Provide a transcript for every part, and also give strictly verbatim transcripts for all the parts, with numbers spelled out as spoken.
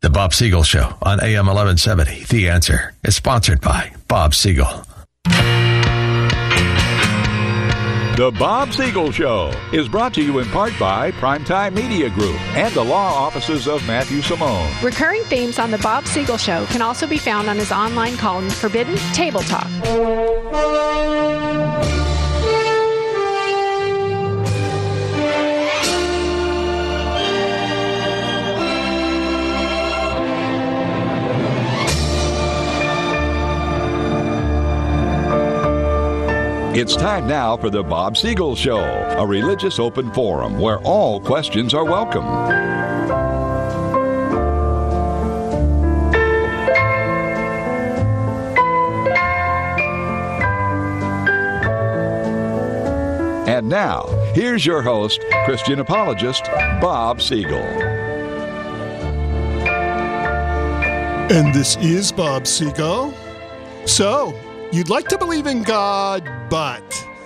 The Bob Siegel Show on A M eleven seventy. The Answer is sponsored by Bob Siegel. The Bob Siegel Show is brought to you in part by Primetime Media Group and the law offices of Matthew Simone. Recurring themes on The Bob Siegel Show can also be found on his online column, Forbidden Table Talk. It's time now for the Bob Siegel Show, a religious open forum where all questions are welcome. And now, here's your host, Christian apologist, Bob Siegel. And this is Bob Siegel. So, you'd like to believe in God, but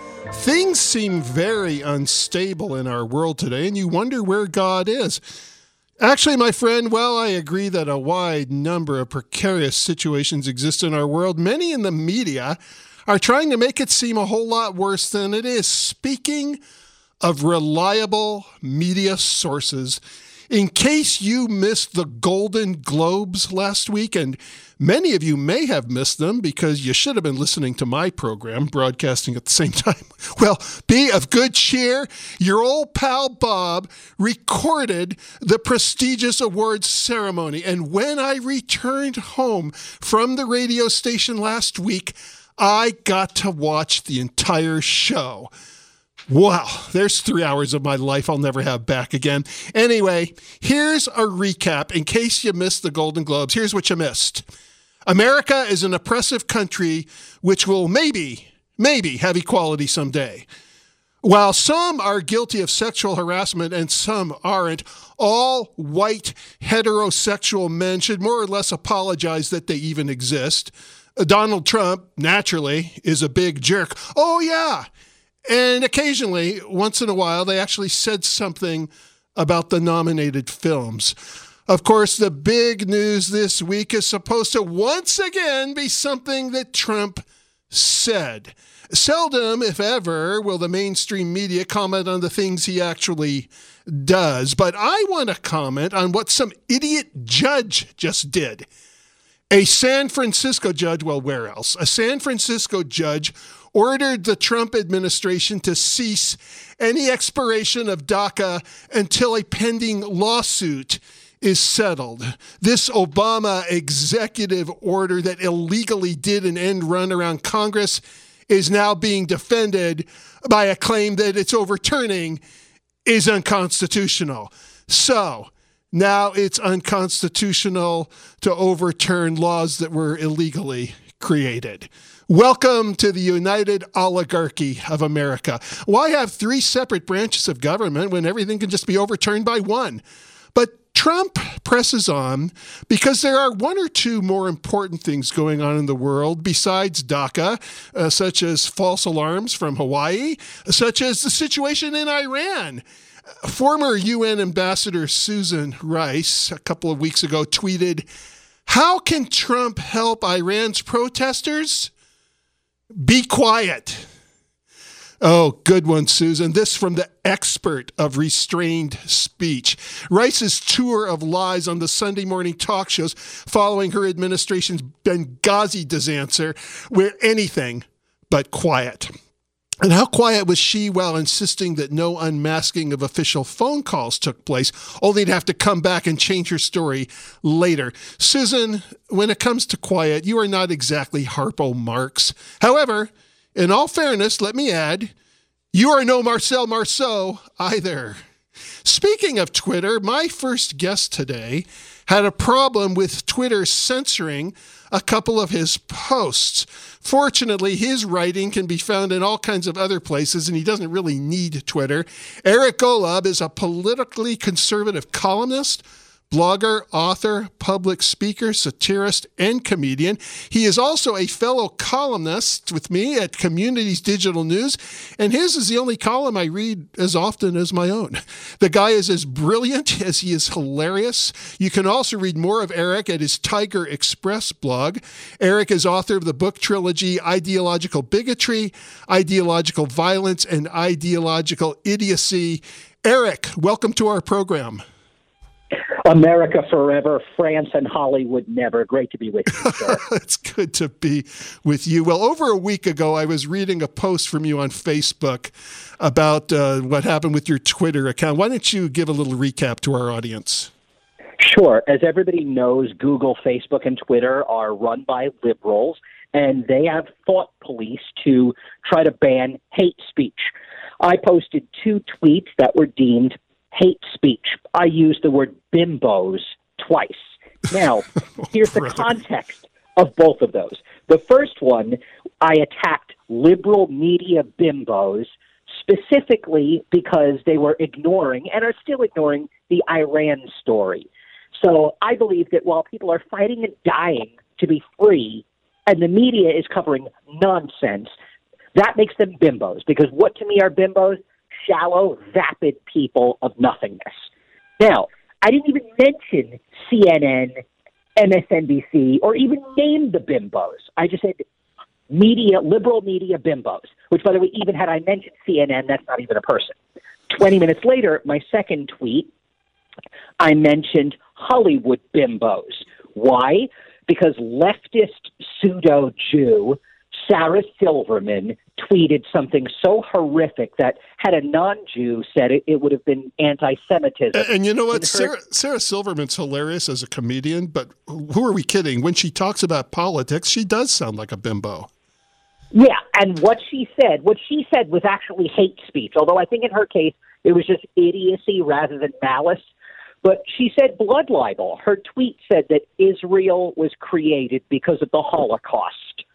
things seem very unstable in our world today, and you wonder where God is. Actually, my friend, while I agree that a wide number of precarious situations exist in our world, many in the media are trying to make it seem a whole lot worse than it is. Speaking of reliable media sources, in case you missed the Golden Globes last week, and many of you may have missed them because you should have been listening to my program, broadcasting at the same time. Well, be of good cheer. Your old pal Bob recorded the prestigious awards ceremony. And when I returned home from the radio station last week, I got to watch the entire show. Wow, there's three hours of my life I'll never have back again. Anyway, here's a recap in case you missed the Golden Globes. Here's what you missed. America is an oppressive country which will maybe, maybe have equality someday. While some are guilty of sexual harassment and some aren't, all white heterosexual men should more or less apologize that they even exist. Donald Trump, naturally, is a big jerk. Oh, yeah. And occasionally, once in a while, they actually said something about the nominated films. Of course, the big news this week is supposed to once again be something that Trump said. Seldom, if ever, will the mainstream media comment on the things he actually does. But I want to comment on what some idiot judge just did. A San Francisco judge, well, where else? A San Francisco judge ordered the Trump administration to cease any expiration of DACA until a pending lawsuit is settled. This Obama executive order that illegally did an end run around Congress is now being defended by a claim that its overturning is unconstitutional. So, now it's unconstitutional to overturn laws that were illegally created. Welcome to the United Oligarchy of America. Why have three separate branches of government when everything can just be overturned by one? But Trump presses on because there are one or two more important things going on in the world besides DACA, uh, such as false alarms from Hawaii, such as the situation in Iran. Former U N Ambassador Susan Rice, a couple of weeks ago, tweeted, "How can Trump help Iran's protesters? Be quiet." Oh, good one, Susan. This from the expert of restrained speech. Rice's tour of lies on the Sunday morning talk shows following her administration's Benghazi disaster were anything but quiet. And how quiet was she while insisting that no unmasking of official phone calls took place, only to have to come back and change her story later? Susan, when it comes to quiet, you are not exactly Harpo Marx. However, in all fairness, let me add, you are no Marcel Marceau either. Speaking of Twitter, my first guest today had a problem with Twitter censoring a couple of his posts. Fortunately, his writing can be found in all kinds of other places, and he doesn't really need Twitter. Eric Golub is a politically conservative columnist, blogger, author, public speaker, satirist, and comedian. He is also a fellow columnist with me at Communities Digital News, and his is the only column I read as often as my own. The guy is as brilliant as he is hilarious. You can also read more of Eric at his Tiger Express blog. Eric is author of the book trilogy Ideological Bigotry, Ideological Violence, and Ideological Idiocy. Eric, welcome to our program. America forever, France and Hollywood never. Great to be with you, sir. It's good to be with you. Well, over a week ago, I was reading a post from you on Facebook about uh, what happened with your Twitter account. Why don't you give a little recap to our audience? Sure. As everybody knows, Google, Facebook, and Twitter are run by liberals, and they have thought police to try to ban hate speech. I posted two tweets that were deemed hate speech. I used the word bimbos twice. Now, here's the context of both of those. The first one, I attacked liberal media bimbos specifically because they were ignoring and are still ignoring the Iran story. So I believe that while people are fighting and dying to be free and the media is covering nonsense, that makes them bimbos, because what to me are bimbos? Shallow, vapid people of nothingness. Now, I didn't even mention C N N, M S N B C, or even name the bimbos. I just said media, liberal media bimbos, which, by the way, even had I mentioned C N N, that's not even a person. twenty minutes later, my second tweet, I mentioned Hollywood bimbos. Why? Because leftist pseudo-Jew Sarah Silverman tweeted something so horrific that had a non-Jew said it, it would have been anti-Semitism. And, and you know what? Her- Sarah, Sarah Silverman's hilarious as a comedian, but who are we kidding? When she talks about politics, she does sound like a bimbo. Yeah, and what she said, what she said was actually hate speech, although I think in her case it was just idiocy rather than malice. But she said blood libel. Her tweet said that Israel was created because of the Holocaust.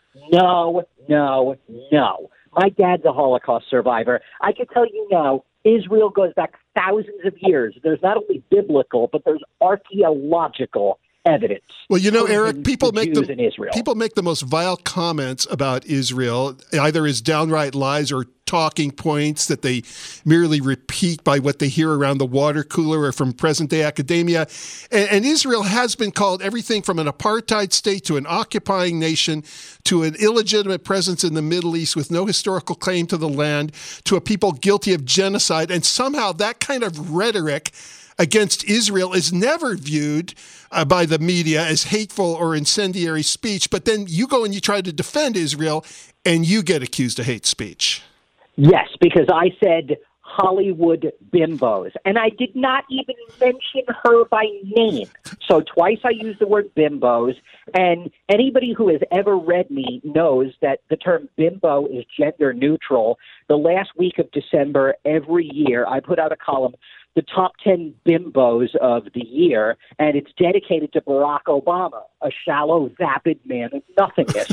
No, no, no. My dad's a Holocaust survivor. I can tell you now, Israel goes back thousands of years. There's not only biblical, but there's archaeological evidence. Well, you know, Eric, people the make Jews the in Israel. people make the most vile comments about Israel, either as downright lies or talking points that they merely repeat by what they hear around the water cooler or from present-day academia. And, and Israel has been called everything from an apartheid state to an occupying nation to an illegitimate presence in the Middle East with no historical claim to the land to a people guilty of genocide. And somehow that kind of rhetoric against Israel is never viewed uh, by the media as hateful or incendiary speech. But then you go and you try to defend Israel and you get accused of hate speech. Yes, because I said Hollywood bimbos, and I did not even mention her by name. So twice I used the word bimbos, and anybody who has ever read me knows that the term bimbo is gender neutral. The last week of December, every year, I put out a column, the top ten bimbos of the year, and it's dedicated to Barack Obama, a shallow, vapid man of nothingness.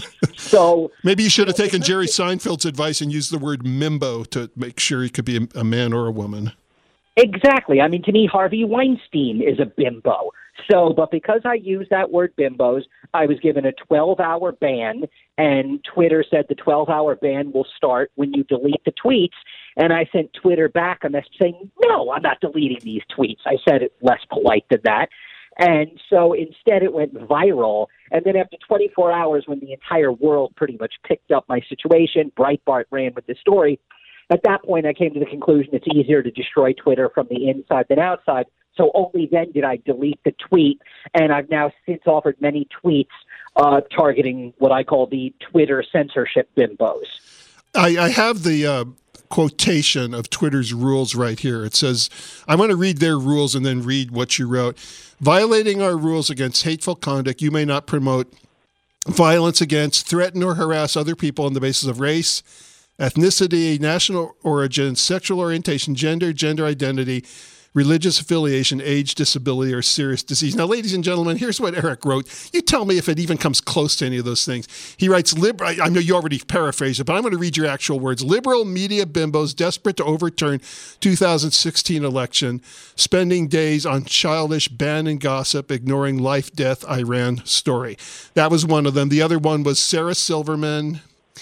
So maybe you should have taken Jerry Seinfeld's advice and used the word mimbo to make sure he could be a, a man or a woman. Exactly. I mean, to me, Harvey Weinstein is a bimbo. So, but because I used that word bimbos, I was given a twelve-hour ban, and Twitter said the twelve-hour ban will start when you delete the tweets. And I sent Twitter back a message saying, no, I'm not deleting these tweets. I said it less polite than that. And so instead it went viral. And then after twenty-four hours, when the entire world pretty much picked up my situation, Breitbart ran with the story. At that point, I came to the conclusion it's easier to destroy Twitter from the inside than outside. So only then did I delete the tweet. And I've now since offered many tweets uh, targeting what I call the Twitter censorship bimbos. I, I have the uh, quotation of Twitter's rules right here. It says, I want to read their rules and then read what you wrote. Violating our rules against hateful conduct, you may not promote violence against, threaten, or harass other people on the basis of race, ethnicity, national origin, sexual orientation, gender, gender identity, religious affiliation, age, disability, or serious disease. Now, ladies and gentlemen, here's what Eric wrote. You tell me if it even comes close to any of those things. He writes, Lib- I know you already paraphrased it, but I'm going to read your actual words. Liberal media bimbos desperate to overturn two thousand sixteen election, spending days on childish ban and gossip, ignoring life, death, Iran story. That was one of them. The other one was Sarah Silverman,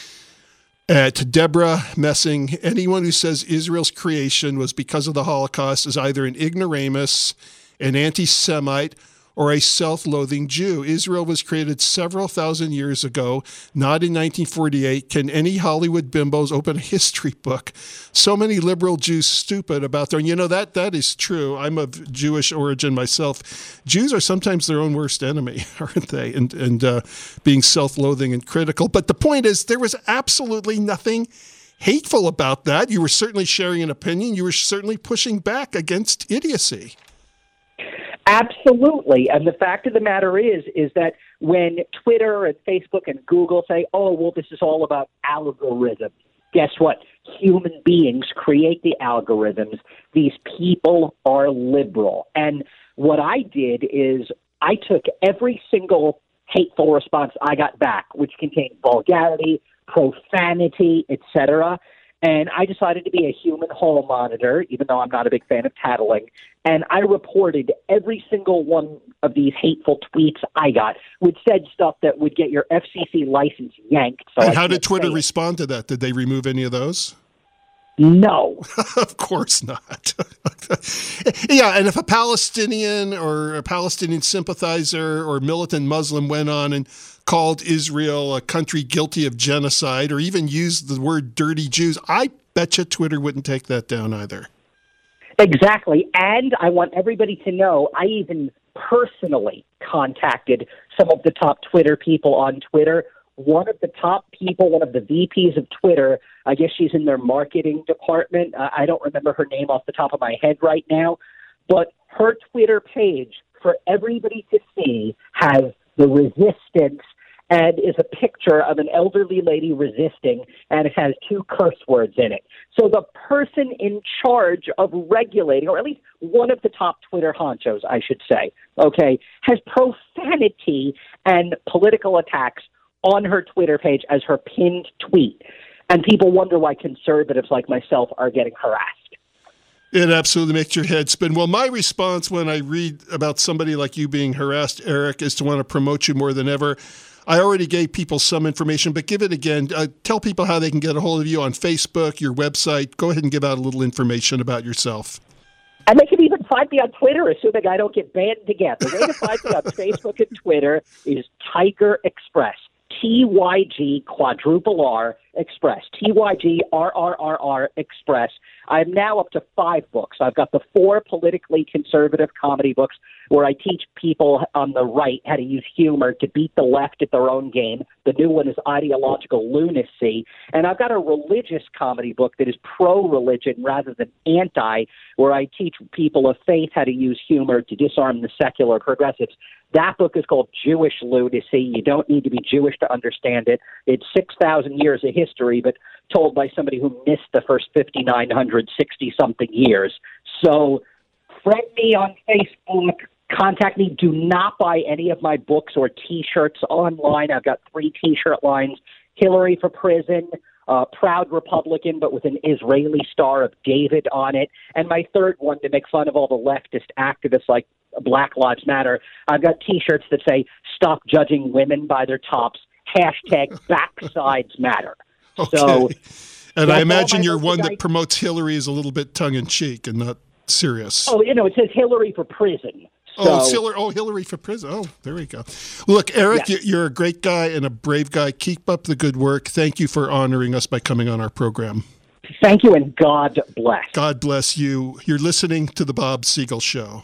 Uh, to Deborah Messing, anyone who says Israel's creation was because of the Holocaust is either an ignoramus, an anti-Semite, or a self-loathing Jew. Israel was created several thousand years ago, not in nineteen forty-eight. Can any Hollywood bimbos open a history book? So many liberal Jews stupid about their, and you know, that that is true. I'm of Jewish origin myself. Jews are sometimes their own worst enemy, aren't they? And, and uh, being self-loathing and critical. But the point is, there was absolutely nothing hateful about that. You were certainly sharing an opinion. You were certainly pushing back against idiocy. Absolutely. And the fact of the matter is, is that when Twitter and Facebook and Google say, oh, well, this is all about algorithms, guess what? Human beings create the algorithms. These people are liberal. And what I did is I took every single hateful response I got back, which contained vulgarity, profanity, et cetera, and I decided to be a human hall monitor, even though I'm not a big fan of tattling. And I reported every single one of these hateful tweets I got, which said stuff that would get your F C C license yanked. So and how did Twitter respond to that? Did they remove any of those? No. Of course not. Yeah, and if a Palestinian or a Palestinian sympathizer or militant Muslim went on and called Israel a country guilty of genocide or even used the word dirty Jews, I bet you Twitter wouldn't take that down either. Exactly. And I want everybody to know I even personally contacted some of the top Twitter people on Twitter. One of the top people, one of the V Ps of Twitter, I guess she's in their marketing department. Uh, I don't remember her name off the top of my head right now, but her Twitter page for everybody to see has the resistance and is a picture of an elderly lady resisting, and it has two curse words in it. So the person in charge of regulating, or at least one of the top Twitter honchos, I should say, okay, has profanity and political attacks on her Twitter page as her pinned tweet. And people wonder why conservatives like myself are getting harassed. It absolutely makes your head spin. Well, my response when I read about somebody like you being harassed, Eric, is to want to promote you more than ever. I already gave people some information, but give it again. Uh, tell people how they can get a hold of you on Facebook, your website. Go ahead and give out a little information about yourself. And they can even find me on Twitter, assuming I don't get banned again. The way to find me on Facebook and Twitter is Tiger Express. T Y G quadruple R Express. T Y G R R R R Express. I'm now up to five books. I've got the four politically conservative comedy books where I teach people on the right how to use humor to beat the left at their own game. The new one is Ideological Lunacy. And I've got a religious comedy book that is pro-religion rather than anti, where I teach people of faith how to use humor to disarm the secular progressives. That book is called Jewish Lunacy. You don't need to be Jewish to understand it. It's six thousand years of history, but told by somebody who missed the first fifty-nine hundred sixty-something years. So friend me on Facebook. Contact me. Do not buy any of my books or T-shirts online. I've got three T-shirt lines. Hillary for Prison, uh, Proud Republican, but with an Israeli Star of David on it. And my third one, to make fun of all the leftist activists like Black Lives Matter, I've got T-shirts that say, stop judging women by their tops, hashtag backsides matter. Okay. So, and I imagine your one that promotes Hillary is a little bit tongue-in-cheek and not serious. Oh, you know, it says Hillary for Prison. So, oh, Hillary, oh, Hillary for Prison. Oh, there we go. Look, Eric, yes. You're a great guy and a brave guy. Keep up the good work. Thank you for honoring us by coming on our program. Thank you, and God bless. God bless you. You're listening to The Bob Siegel Show.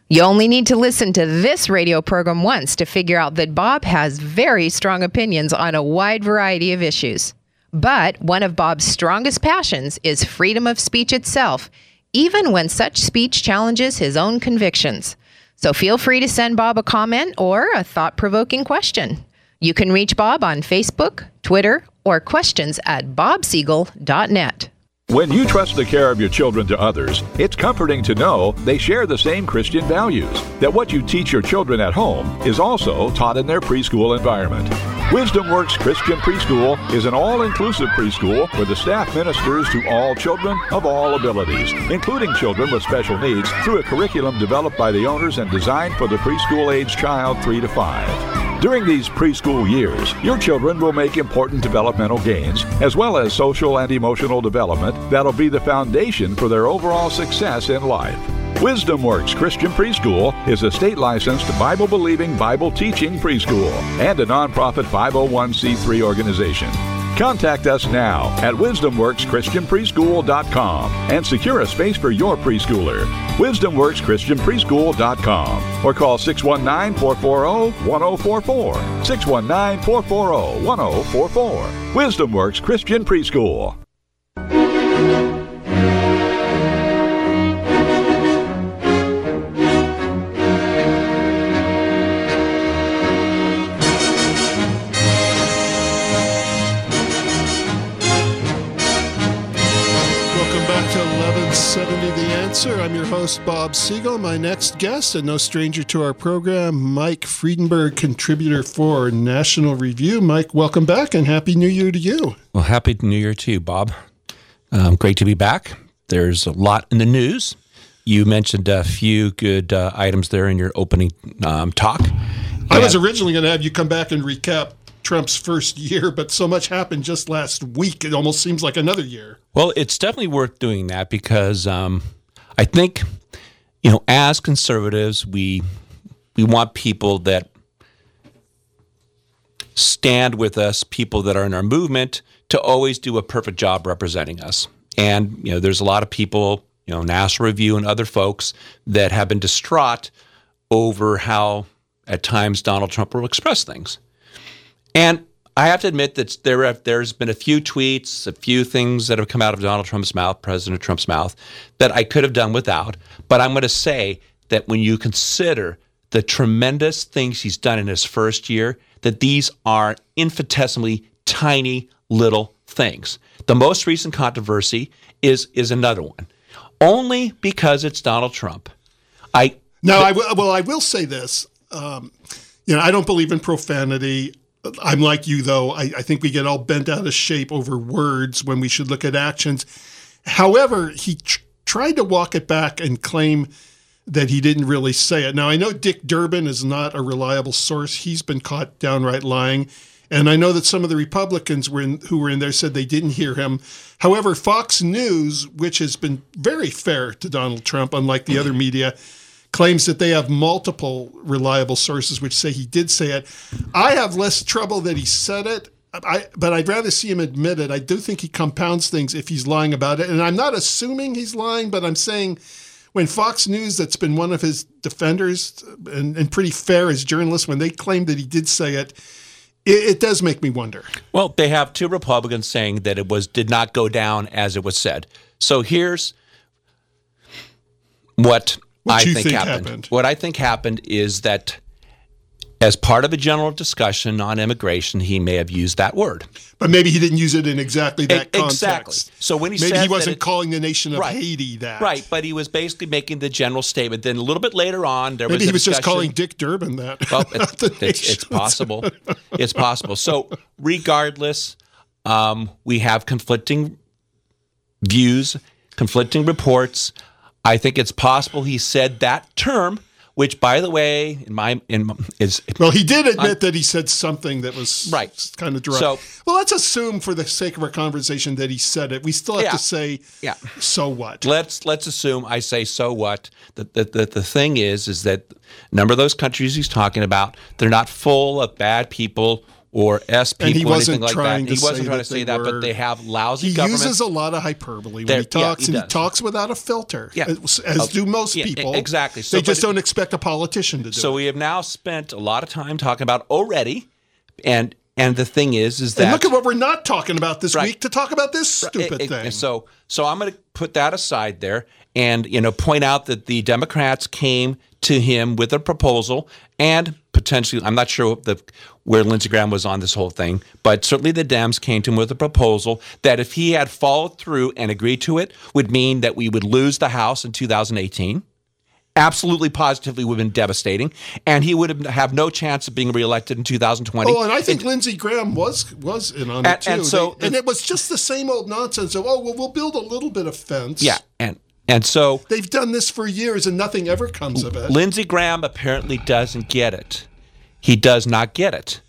You only need to listen to this radio program once to figure out that Bob has very strong opinions on a wide variety of issues. But one of Bob's strongest passions is freedom of speech itself, even when such speech challenges his own convictions. So feel free to send Bob a comment or a thought-provoking question. You can reach Bob on Facebook, Twitter, or questions at bob siegel dot net. When you trust the care of your children to others, it's comforting to know they share the same Christian values, that what you teach your children at home is also taught in their preschool environment. Wisdom Works Christian Preschool is an all-inclusive preschool where the staff ministers to all children of all abilities, including children with special needs, through a curriculum developed by the owners and designed for the preschool-age child three to five. During these preschool years, your children will make important developmental gains, as well as social and emotional development that'll be the foundation for their overall success in life. Wisdom Works Christian Preschool is a state-licensed, Bible-believing, Bible-teaching preschool and a nonprofit five oh one c three organization. Contact us now at wisdom works christian preschool dot com and secure a space for your preschooler. wisdom works christian preschool dot com or call six one nine, four four zero, one zero four four. six one nine, four four zero, one zero four four. Wisdom Works Christian Preschool. seventy The Answer. I'm your host, Bob Siegel. My next guest, and no stranger to our program, Mike Friedenberg, contributor for National Review. Mike, welcome back, and Happy New Year to you. Well, Happy New Year to you, Bob. Um, great to be back. There's a lot in the news. You mentioned a few good uh, items there in your opening um, talk. I was originally going to have you come back and recap Trump's first year, but so much happened just last week, it almost seems like another year. Well, it's definitely worth doing that because um, I think, you know, as conservatives, we we want people that stand with us, people that are in our movement, to always do a perfect job representing us. And, you know, there's a lot of people, you know, National Review and other folks that have been distraught over how, at times, Donald Trump will express things. And I have to admit that there have, there's been a few tweets, a few things that have come out of Donald Trump's mouth, President Trump's mouth, that I could have done without. But I'm going to say that when you consider the tremendous things he's done in his first year, that these are infinitesimally tiny little things. The most recent controversy is is another one, only because it's Donald Trump. I now, I w- well, I will say this. Um, you know, I don't believe in profanity. I'm like you, though. I, I think we get all bent out of shape over words when we should look at actions. However, he tr- tried to walk it back and claim that he didn't really say it. Now, I know Dick Durbin is not a reliable source. He's been caught downright lying. And I know that some of the Republicans were in, who were in there said they didn't hear him. However, Fox News, which has been very fair to Donald Trump, unlike the other media, claims that they have multiple reliable sources which say he did say it. I have less trouble that he said it, I, but I'd rather see him admit it. I do think he compounds things if he's lying about it. And I'm not assuming he's lying, but I'm saying when Fox News, that's been one of his defenders and, and pretty fair as journalists, when they claim that he did say it, it, it does make me wonder. Well, they have two Republicans saying that it was did not go down as it was said. So here's what... What I you think, think happened. happened? What I think happened is that as part of a general discussion on immigration, he may have used that word. But maybe he didn't use it in exactly that e- context. Exactly. So when he maybe said he wasn't that it, calling the nation of right, Haiti that. Right, but he was basically making the general statement. Then a little bit later on, there maybe was a he was discussion. just calling Dick Durbin that. Well, it's, it's, it's possible. It's possible. So regardless, um, we have conflicting views, conflicting reports. I think it's possible he said that term, which, by the way, in my in is well, he did admit I'm, that he said something that was right, kind of dry. So, well, let's assume, for the sake of our conversation, that he said it. We still have yeah, to say, yeah. So what? Let's let's assume I say so what. The, the the the thing is, is that a number of those countries he's talking about, they're not full of bad people or S people and he or wasn't anything like trying that. to he wasn't say trying that to say they that, were, but they have lousy he government. He uses a lot of hyperbole when They're, he talks, yeah, he and does. he talks without a filter, Yeah. as, as Uh, do most yeah, people. exactly. So, they just but- don't expect a politician to do So it. we have now spent a lot of time talking about already, and and the thing is, is that And look at what we're not talking about this Right. week to talk about this stupid It- it- thing. So, so I'm going to put that aside there, and you know, point out that the Democrats came to him with a proposal, and potentially, I'm not sure the, where Lindsey Graham was on this whole thing, but certainly the Dems came to him with a proposal that if he had followed through and agreed to it, would mean that we would lose the House in two thousand eighteen. Absolutely, positively would have been devastating, and he would have, have no chance of being reelected in two thousand twenty. Oh, and I think Lindsey Graham was was in on it And- too. and so They- and it was just the same old nonsense of, oh, well, we'll build a little bit of fence. Yeah, and and so They've done this for years and nothing ever comes of it. Lindsey Graham apparently doesn't get it. He does not get it.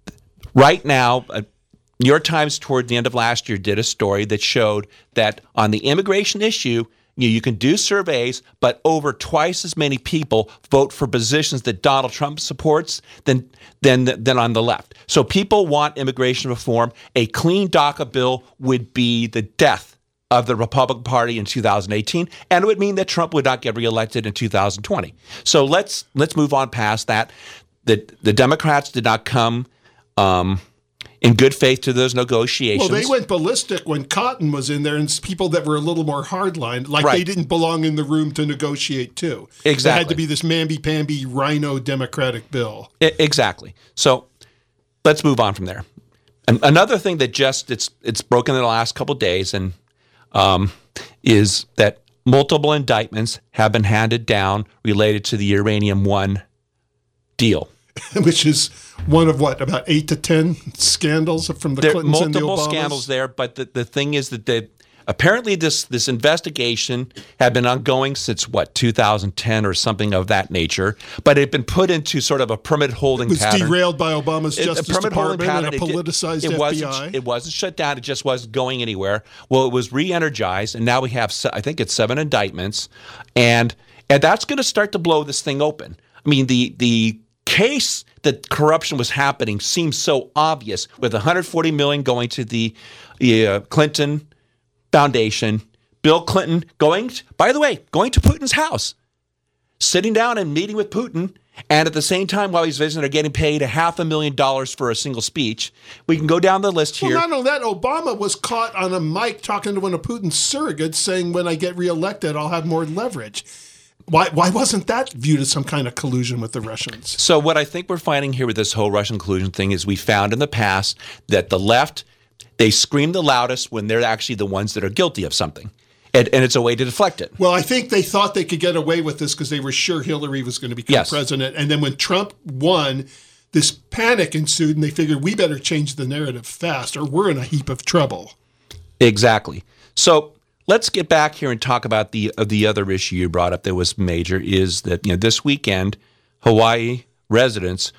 Right now, uh, New York Times toward the end of last year did a story that showed that on the immigration issue, you, you can do surveys, but over twice as many people vote for positions that Donald Trump supports than than than on the left. So people want immigration reform. A clean DACA bill would be the death of the Republican Party in two thousand eighteen, and it would mean that Trump would not get reelected in two thousand twenty. So let's let's move on past that. The the Democrats did not come um, in good faith to those negotiations. Well, they went ballistic when Cotton was in there, and people that were a little more hardline, like Right. they didn't belong in the room to negotiate too. Exactly. It had to be this mamby-pamby rhino Democratic bill. I- exactly. So let's move on from there. And another thing that just it's it's broken in the last couple of days, and um, is that multiple indictments have been handed down related to the Uranium One deal. Which is one of what, about eight to ten scandals from the There are Clintons and the multiple Obamas? scandals there, but the, the thing is that they, apparently this this investigation had been ongoing since, what, two thousand ten or something of that nature, but it had been put into sort of a permit holding It was pattern. derailed by Obama's It- a Justice permit holding Department and a pattern. It did- politicized it F B wasn't, I. It wasn't shut down. It just wasn't going anywhere. Well, it was re-energized, and now we have, se- I think it's seven indictments, and and that's going to start to blow this thing open. I mean, the the case that corruption was happening seems so obvious, with one hundred forty million dollars going to the, the uh, Clinton Foundation, Bill Clinton going, to, by the way, going to Putin's house, sitting down and meeting with Putin, and at the same time, while he's visiting, are getting paid a half a million dollars for a single speech. We can go down the list here. Well, not only that, Obama was caught on a mic talking to one of Putin's surrogates saying, when I get reelected, I'll have more leverage. Why, why wasn't that viewed as some kind of collusion with the Russians? So what I think we're finding here with this whole Russian collusion thing is we found in the past that the left, they scream the loudest when they're actually the ones that are guilty of something. And, and it's a way to deflect it. Well, I think they thought they could get away with this because they were sure Hillary was going to become Yes. president. And then when Trump won, this panic ensued, and they figured we better change the narrative fast or we're in a heap of trouble. Exactly. So let's get back here and talk about the uh, the other issue you brought up that was major, is that, you know, this weekend Hawaii residents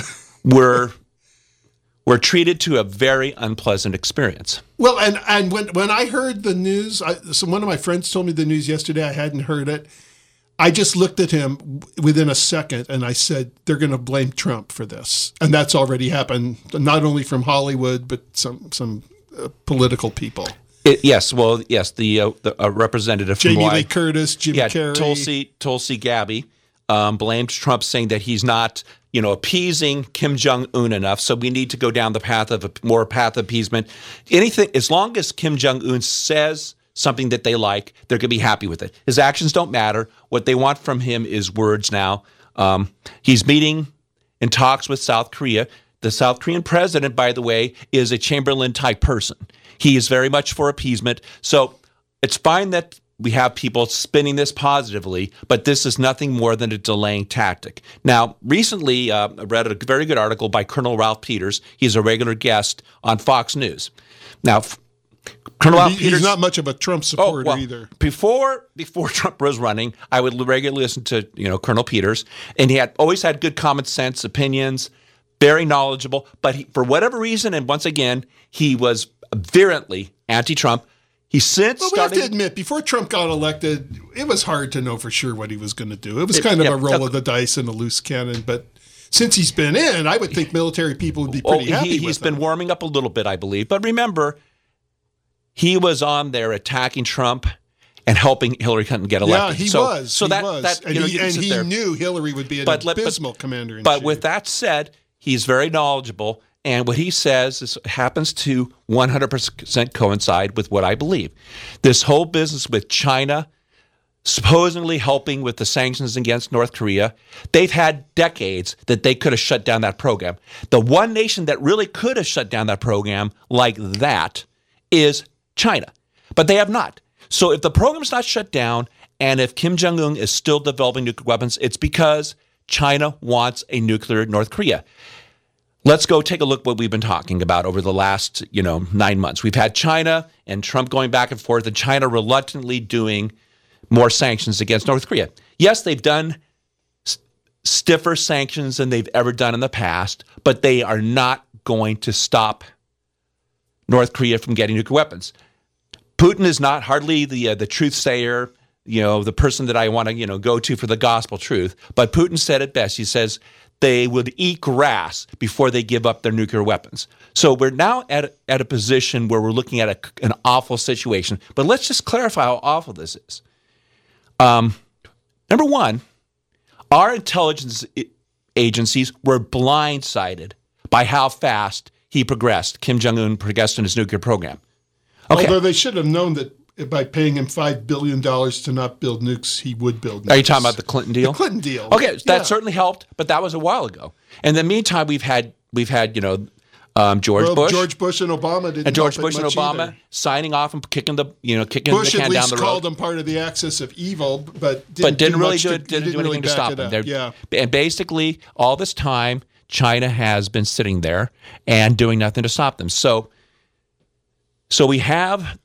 were were treated to a very unpleasant experience. Well, and, and when, when I heard the news, I, so one of my friends told me the news yesterday. I hadn't heard it. I just looked at him within a second and I said, they're going to blame Trump for this. And that's already happened, not only from Hollywood, but some some uh, political people. It, yes, well, yes, the, uh, the uh, representative from Jamie Hawaii, Lee Curtis, Jim yeah, Carrey. Tulsi Tulsi Gabbard um, blamed Trump, saying that he's not, you know, appeasing Kim Jong-un enough. So we need to go down the path of a more path of appeasement. Anything, as long as Kim Jong-un says something that they like, they're going to be happy with it. His actions don't matter. What they want from him is words now. Um, he's meeting in talks with South Korea. The South Korean president, by the way, is a Chamberlain-type person. He is very much for appeasement. So it's fine that we have people spinning this positively, but this is nothing more than a delaying tactic. Now, recently, uh, I read a very good article by Colonel Ralph Peters. He's a regular guest on Fox News. Now, f- Colonel Ralph He- Peters... He's not much of a Trump supporter well, either. Before before Trump was running, I would regularly listen to, you know, Colonel Peters, and he had always had good common sense opinions, very knowledgeable, but he, for whatever reason, and once again, he was virulently anti-Trump. He since Well, we have started... to admit, before Trump got elected, it was hard to know for sure what he was going to do. It was kind of yeah, a roll okay. of the dice and a loose cannon. But since he's been in, I would think military people would be pretty oh, happy he, with He's him. been warming up a little bit, I believe. But remember, he was on there attacking Trump and helping Hillary Clinton get elected. Yeah, he so, was. So he that, was. that and you know, he, you can and sit he there. knew Hillary would be an But let- abysmal but- commander in But chief. with that said, he's very knowledgeable, and what he says is, happens to one hundred percent coincide with what I believe. This whole business with China supposedly helping with the sanctions against North Korea, they've had decades that they could have shut down that program. The one nation that really could have shut down that program like that is China, but they have not. So if the program's not shut down, and if Kim Jong-un is still developing nuclear weapons, it's because China wants a nuclear North Korea. Let's go take a look at what we've been talking about over the last, you know, nine months. We've had China and Trump going back and forth, and China reluctantly doing more sanctions against North Korea. Yes, they've done s- stiffer sanctions than they've ever done in the past, but they are not going to stop North Korea from getting nuclear weapons. Putin is not hardly the uh, the truth sayer, you know, the person that I want to, you know, go to for the gospel truth. But Putin said it best. He says they would eat grass before they give up their nuclear weapons. So we're now at a, at a position where we're looking at a, an awful situation. But let's just clarify how awful this is. Um, number one, our intelligence agencies were blindsided by how fast he progressed, Kim Jong-un progressed in his nuclear program. Okay. Although they should have known that by paying him five billion dollars to not build nukes, he would build nukes. Are you talking about the Clinton deal? The Clinton deal. Okay, that Yeah. certainly helped, but that was a while ago. In the meantime, we've had, we've had you know, um, George well, Bush. George Bush and Obama didn't and George help it Bush and much Obama either. signing off and kicking the, you know, kicking Bush the can at down least the road. called them part of the axis of evil, but didn't, but didn't do really much do to, it. Didn't, do really anything to back stop it them. up. They're- Yeah. And basically, all this time, China has been sitting there and doing nothing to stop them. So, so we have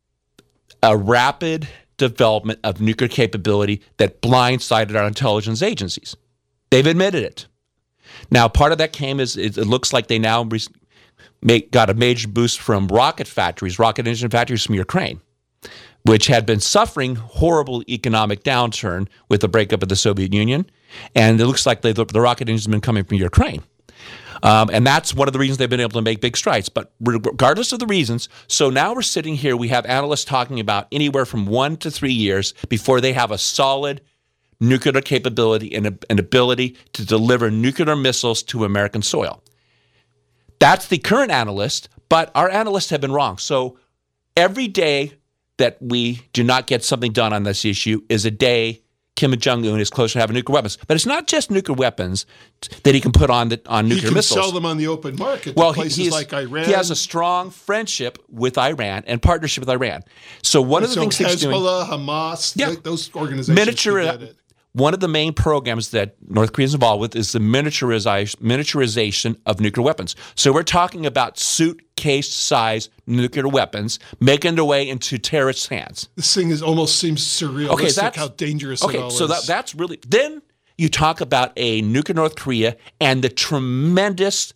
a rapid development of nuclear capability that blindsided our intelligence agencies. They've admitted it. Now, part of that came is it, it looks like they now re- make, got a major boost from rocket factories, rocket engine factories from Ukraine, which had been suffering horrible economic downturn with the breakup of the Soviet Union. And it looks like they, the, the rocket engines have been coming from Ukraine. Um, and that's one of the reasons they've been able to make big strides. But regardless of the reasons, so now we're sitting here, we have analysts talking about anywhere from one to three years before they have a solid nuclear capability and a, an ability to deliver nuclear missiles to American soil. That's the current analyst, but our analysts have been wrong. So every day that we do not get something done on this issue is a day Kim Jong-un is closer to having nuclear weapons. But it's not just nuclear weapons that he can put on the, on nuclear he can missiles. sell them on the open market well, to places he, like Iran. He has a strong friendship with Iran and partnership with Iran. So one of the so things he's doing... Hezbollah, Hamas, Yeah. th- those organizations Miniature, can get it. one of the main programs that North Korea is involved with is the miniaturization, miniaturization of nuclear weapons. So we're talking about suitcase-sized nuclear weapons making their way into terrorists' hands. This thing is almost seems surreal. Okay, Look that's how dangerous okay. it all so is. that, that's really then you talk about a nuclear North Korea and the tremendous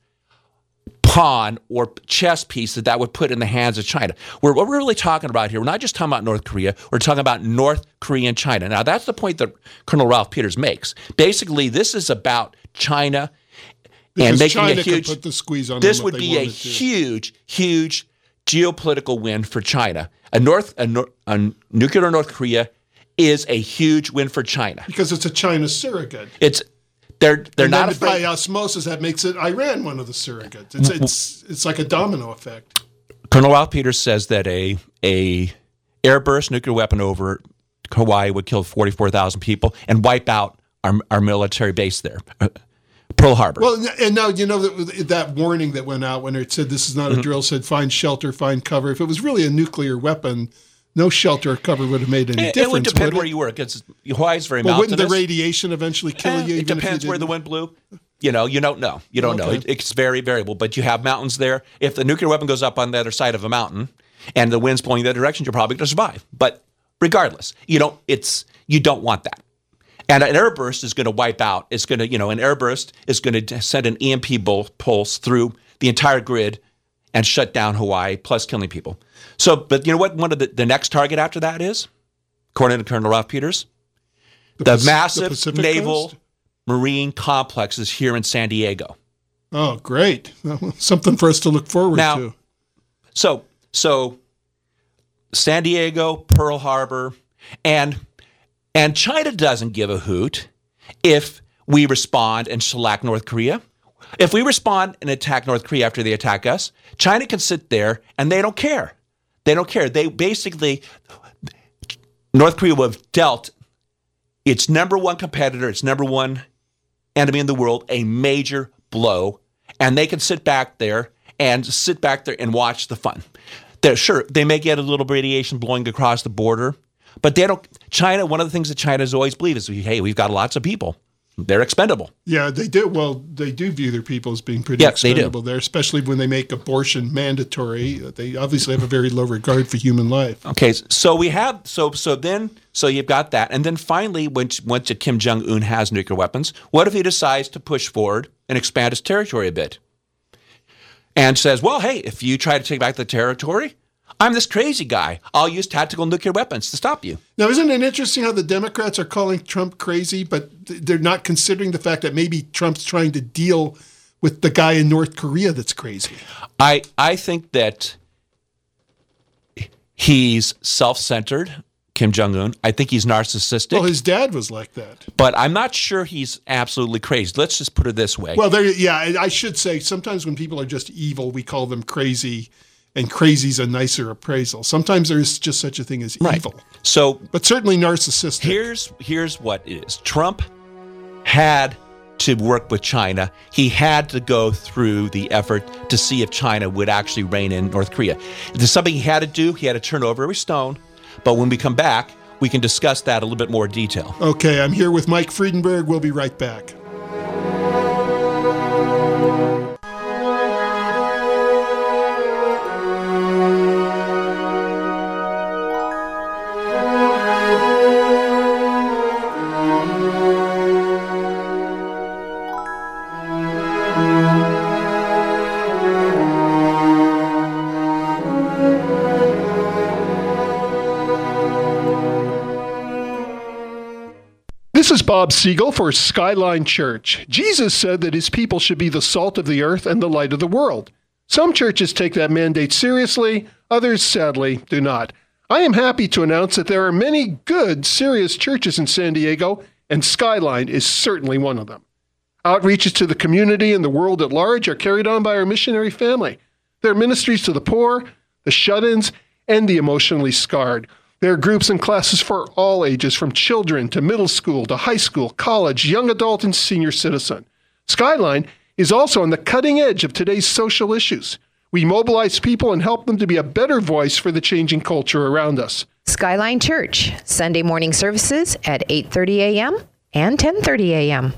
pawn or chess piece that that would put in the hands of China. We're, what we're really talking about here, we're not just talking about North Korea, we're talking about North Korea and China. Now, that's the point that Colonel Ralph Peters makes. Basically, this is about China because and making China a huge... could put the squeeze on this them would if they be a wanted to. huge, huge geopolitical win for China. A, North, a, nor- a nuclear North Korea is a huge win for China. Because it's a China surrogate. It's They're they're and not then afraid. by osmosis, that makes it Iran one of the surrogates. It's it's it's like a domino effect. Colonel Ralph Peters says that a a airburst nuclear weapon over Hawaii would kill forty-four thousand people and wipe out our our military base there, uh, Pearl Harbor. Well, and now you know that that warning that went out when it said this is not Mm-hmm. a drill, said find shelter, find cover. If it was really a nuclear weapon, no shelter or cover would have made any it, difference. it would depend would where it? you were, because Hawaii is very Well, mountainous. wouldn't the radiation eventually kill Eh, you? it even if depends you where the didn't? wind blew. You know, you don't know. You don't know. Okay. It, it's very variable, but you have mountains there. If the nuclear weapon goes up on the other side of a mountain and the wind's blowing that direction, you're probably going to survive. But regardless, you know, it's you don't want that. And an airburst is going to wipe out. It's going to, you know, an airburst is going to send an E M P pulse through the entire grid and shut down Hawaii, plus killing people. So, but you know what? One of the, the next target after that is, according to Colonel Ralph Peters, the, Pac- massive Pacific naval Coast? marine complexes here in San Diego. Oh, great. Something for us to look forward now, to. So, so San Diego, Pearl Harbor, and and China doesn't give a hoot if we respond and shellac North Korea. If we respond and attack North Korea after they attack us, China can sit there and they don't care. They don't care. They basically, North Korea will have dealt its number one competitor, its number one enemy in the world, a major blow, and they can sit back there and sit back there and watch the fun. They're, sure, they may get a little radiation blowing across the border, but they don't. China, one of the things that China has always believed is, hey, we've got lots of people. They're expendable. Yeah, they do. Well, they do view their people as being pretty yes, expendable they do. there, especially when they make abortion mandatory. They obviously have a very low regard for human life. Okay, so we have so so then so you've got that, and then finally, when once Kim Jong-un has nuclear weapons, what if he decides to push forward and expand his territory a bit, and says, well, hey, if you try to take back the territory, I'm this crazy guy. I'll use tactical nuclear weapons to stop you. Now, isn't it interesting how the Democrats are calling Trump crazy, but they're not considering the fact that maybe Trump's trying to deal with the guy in North Korea that's crazy? I I think that he's self-centered, Kim Jong-un. I think he's narcissistic. Well, his dad was like that. But I'm not sure he's absolutely crazy. Let's just put it this way. Well, there, yeah, I should say sometimes when people are just evil, we call them crazy. And crazy's a nicer appraisal. Sometimes there is just such a thing as right. evil. So, but certainly narcissistic. Here's here's what it is. Trump had to work with China. He had to go through the effort to see if China would actually rein in North Korea. If there's something he had to do, he had to turn over every stone. But when we come back, we can discuss that a little bit more detail. Okay, I'm here with Mike Friedenberg. We'll be right back. This is Bob Siegel for Skyline Church. Jesus said that his people should be the salt of the earth and the light of the world. Some churches take that mandate seriously, others, sadly, do not. I am happy to announce that there are many good, serious churches in San Diego, and Skyline is certainly one of them. Outreaches to the community and the world at large are carried on by our missionary family. There are ministries to the poor, the shut-ins, and the emotionally scarred. There are groups and classes for all ages, from children to middle school to high school, college, young adult, and senior citizen. Skyline is also on the cutting edge of today's social issues. We mobilize people and help them to be a better voice for the changing culture around us. Skyline Church, Sunday morning services at eight thirty a.m. and ten thirty a.m.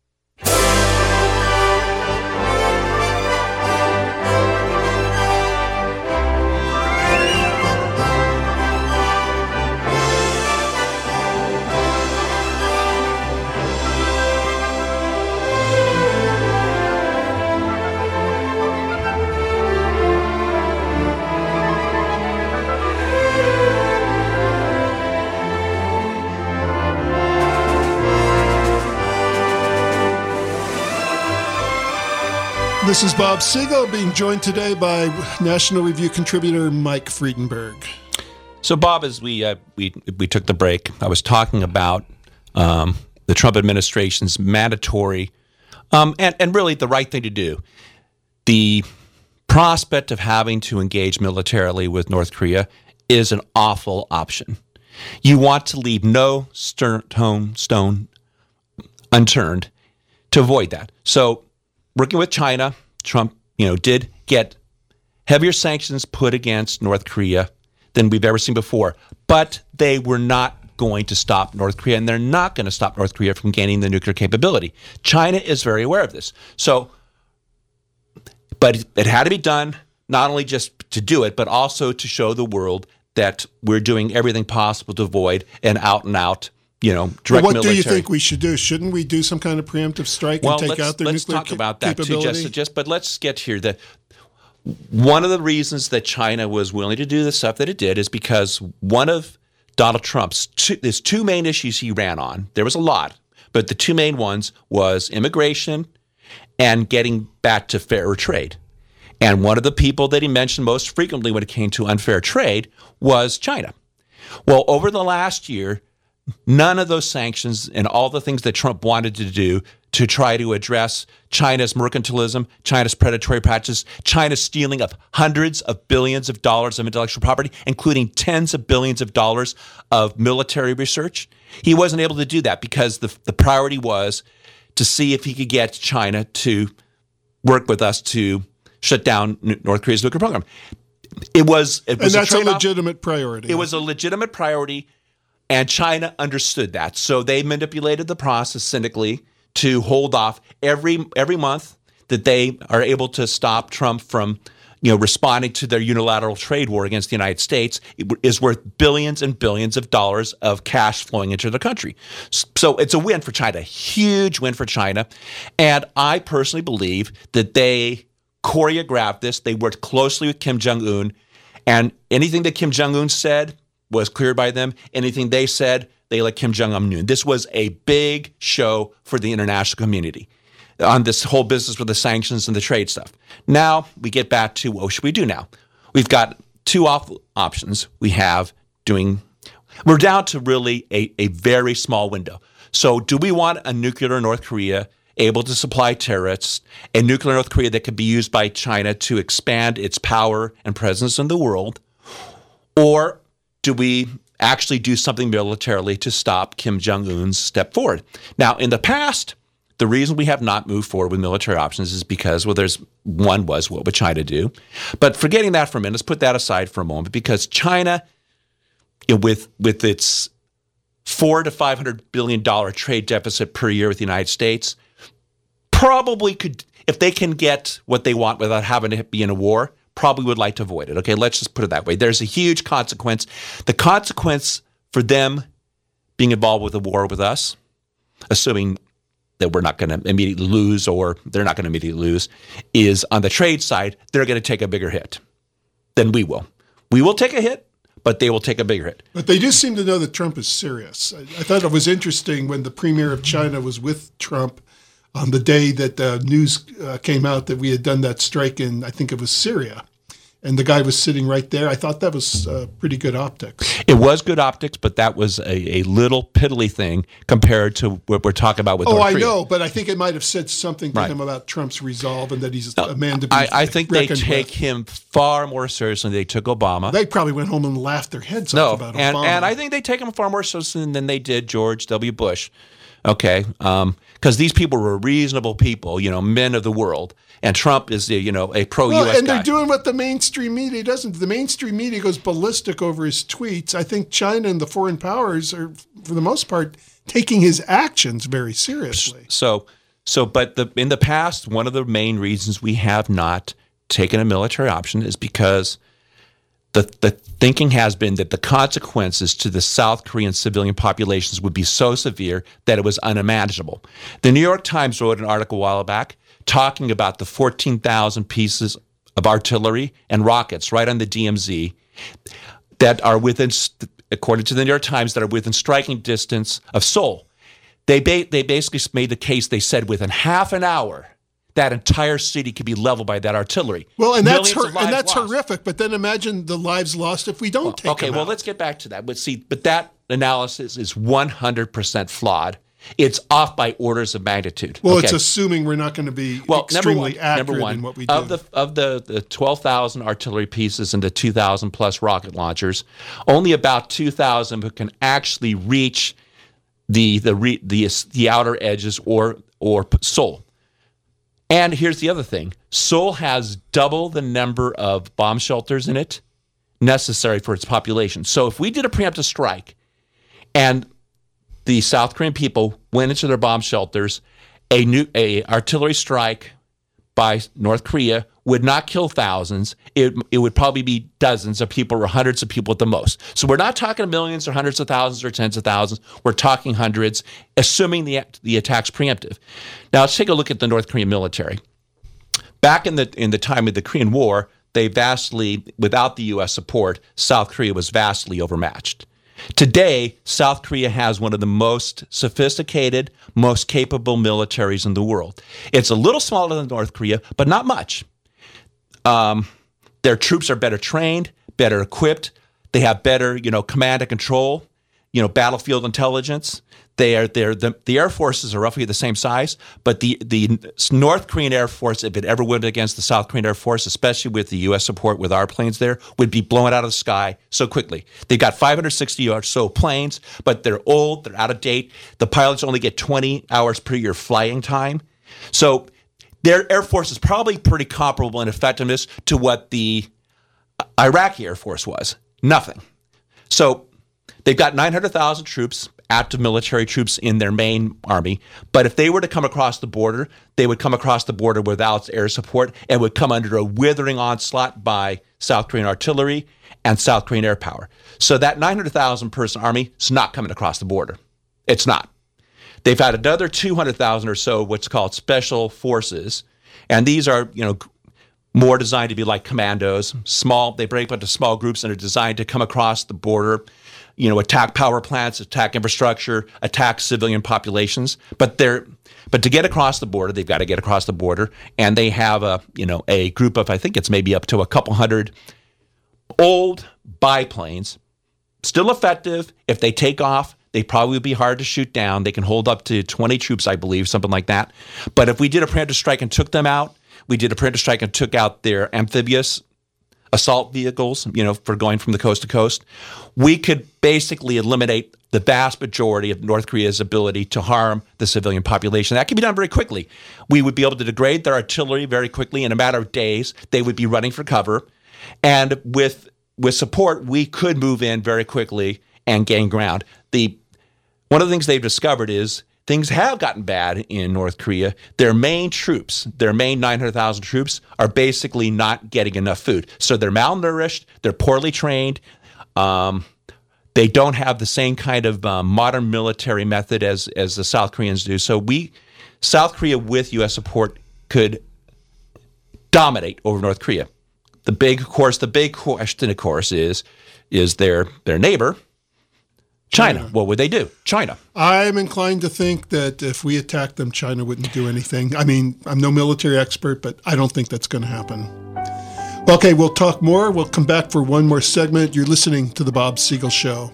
This is Bob Siegel, being joined today by National Review contributor Mike Friedenberg. So, Bob, as we uh, we we took the break, I was talking about um, the Trump administration's mandatory um, and and really the right thing to do. The prospect of having to engage militarily with North Korea is an awful option. You want to leave no stone stone unturned to avoid that. So, working with China, Trump, you know, did get heavier sanctions put against North Korea than we've ever seen before. But they were not going to stop North Korea, and they're not going to stop North Korea from gaining the nuclear capability. China is very aware of this. So, but it had to be done not only just to do it, but also to show the world that we're doing everything possible to avoid an out-and-out, you know, direct well, what military. do you think we should do? Shouldn't we do some kind of preemptive strike well, and take let's, out their let's nuclear talk about that capability? too, just, just, but let's get here. That one of the reasons that China was willing to do the stuff that it did is because one of Donald Trump's two, there's two main issues he ran on. There was a lot, but the two main ones was immigration and getting back to fairer trade. And one of the people that he mentioned most frequently when it came to unfair trade was China. Well, over the last year, none of those sanctions and all the things that Trump wanted to do to try to address China's mercantilism, China's predatory practices, China's stealing of hundreds of billions of dollars of intellectual property, including tens of billions of dollars of military research. He wasn't able to do that because the, the priority was to see if he could get China to work with us to shut down North Korea's nuclear program. It was, it was and that's a, a legitimate priority. It was a legitimate priority, and China understood that. So they manipulated the process cynically to hold off every every month that they are able to stop Trump from, you know, responding to their unilateral trade war against the United States. It is worth billions and billions of dollars of cash flowing into the country. So it's a win for China, a huge win for China. And I personally believe that they choreographed this. They worked closely with Kim Jong-un, and anything that Kim Jong-un said was cleared by them. Anything they said, they let Kim Jong-un knew. This was a big show for the international community on this whole business with the sanctions and the trade stuff. Now we get back to what should we do now? We've got two off options. We have doing, we're down to really a, a very small window. So do we want a nuclear North Korea able to supply terrorists, a nuclear North Korea that could be used by China to expand its power and presence in the world? Or do we actually do something militarily to stop Kim Jong-un's step forward? Now, in the past, the reason we have not moved forward with military options is because, well, there's one was, what would China do? But forgetting that for a minute, let's put that aside for a moment, because China, with with its four to five hundred billion dollar trade deficit per year with the United States, probably could, if they can get what they want without having to be in a war, probably would like to avoid it. Okay, let's just put it that way. There's a huge consequence. The consequence for them being involved with a war with us, assuming that we're not going to immediately lose or they're not going to immediately lose, is on the trade side, they're going to take a bigger hit than we will. We will take a hit, but they will take a bigger hit. But they do seem to know that Trump is serious. I, I thought it was interesting when the premier of China was with Trump on the day that the news uh, came out that we had done that strike in, I think it was Syria. And the guy was sitting right there. I thought that was uh, pretty good optics. It was good optics, but that was a, a little piddly thing compared to what we're talking about with oh, North I Korea. know, but I think it might have said something to Right. him about Trump's resolve and that he's No, a man to be I, I think they reckoned take with. him far more seriously than they took Obama. They probably went home and laughed their heads no, off about and, Obama. and I think they take him far more seriously than they did George W. Bush. Okay, because um, these people were reasonable people, you know, men of the world, and Trump is, you know, a pro-U S well, and guy. they're doing what the mainstream media doesn't. The mainstream media goes ballistic over his tweets. I think China and the foreign powers are, for the most part, taking his actions very seriously. So, so, but the, in the past, one of the main reasons we have not taken a military option is because the the thinking has been that the consequences to the South Korean civilian populations would be so severe that it was unimaginable. The New York Times wrote an article a while back talking about the fourteen thousand pieces of artillery and rockets right on the D M Z that are within, according to the New York Times, that are within striking distance of Seoul. They ba- they basically made the case, they said, within half an hour, that entire city could be leveled by that artillery. Well, and that's Millions hor- of lives and that's lost. horrific. But then imagine the lives lost if we don't Well, take okay, them well, out. let's get back to that. But see, but that analysis is one hundred percent flawed. It's off by orders of magnitude. Well, okay. it's assuming we're not going to be well, extremely number one, accurate number one, in what we do. Of the of the, the twelve thousand artillery pieces and the two thousand plus rocket launchers, only about two thousand can actually reach the the re, the the outer edges or or Seoul. And here's the other thing. Seoul has double the number of bomb shelters in it necessary for its population. So if we did a preemptive strike and the South Korean people went into their bomb shelters, a new a artillery strike by North Korea would not kill thousands. It, it would probably be dozens of people or hundreds of people at the most. So we're not talking millions or hundreds of thousands or tens of thousands. We're talking hundreds, assuming the the attack's preemptive. Now let's take a look at the North Korean military. Back in the in the time of the Korean War, they vastly, without the U S support, South Korea was vastly overmatched. Today, South Korea has one of the most sophisticated, most capable militaries in the world. It's a little smaller than North Korea, but not much. Um, their troops are better trained, better equipped. They have better, you know, command and control, you know, battlefield intelligence. They are they're, the the Air Forces are roughly the same size, but the, the North Korean Air Force, if it ever went against the South Korean Air Force, especially with the U S support with our planes there, would be blown out of the sky so quickly. They've got five hundred sixty or so planes, but they're old, they're out of date. The pilots only get twenty hours per year flying time. So their Air Force is probably pretty comparable in effectiveness to what the Iraqi Air Force was. Nothing. So they've got nine hundred thousand troops, active military troops in their main army. But if they were to come across the border, they would come across the border without air support and would come under a withering onslaught by South Korean artillery and South Korean air power. So that nine hundred thousand person army is not coming across the border. It's not. They've had another two hundred thousand or so what's called special forces. And these are, you know, more designed to be like commandos, small. They break up into small groups and are designed to come across the border, you know, attack power plants, attack infrastructure, attack civilian populations. But they're, but to get across the border, they've got to get across the border, and they have a, you know, a group of, I think it's maybe up to a couple hundred old biplanes, still effective. If they take off, they probably would be hard to shoot down. They can hold up to twenty troops, I believe, something like that. But if we did a preemptive strike and took them out, we did a preemptive strike and took out their amphibious assault vehicles, you know, for going from the coast to coast, we could basically eliminate the vast majority of North Korea's ability to harm the civilian population. That can be done very quickly. We would be able to degrade their artillery very quickly. In a matter of days, they would be running for cover. And with with support, we could move in very quickly and gain ground. The one of the things they've discovered is things have gotten bad in North Korea. Their main troops, their main nine hundred thousand troops, are basically not getting enough food. So they're malnourished, they're poorly trained, um, they don't have the same kind of um, modern military method as, as the South Koreans do. So we, South Korea with U S support, could dominate over North Korea. The big, of course, the big question, of course, is, is their their neighbor, China. China. What would they do? China. I'm inclined to think that if we attacked them, China wouldn't do anything. I mean, I'm no military expert, but I don't think that's going to happen. Okay, we'll talk more. We'll come back for one more segment. You're listening to The Bob Siegel Show.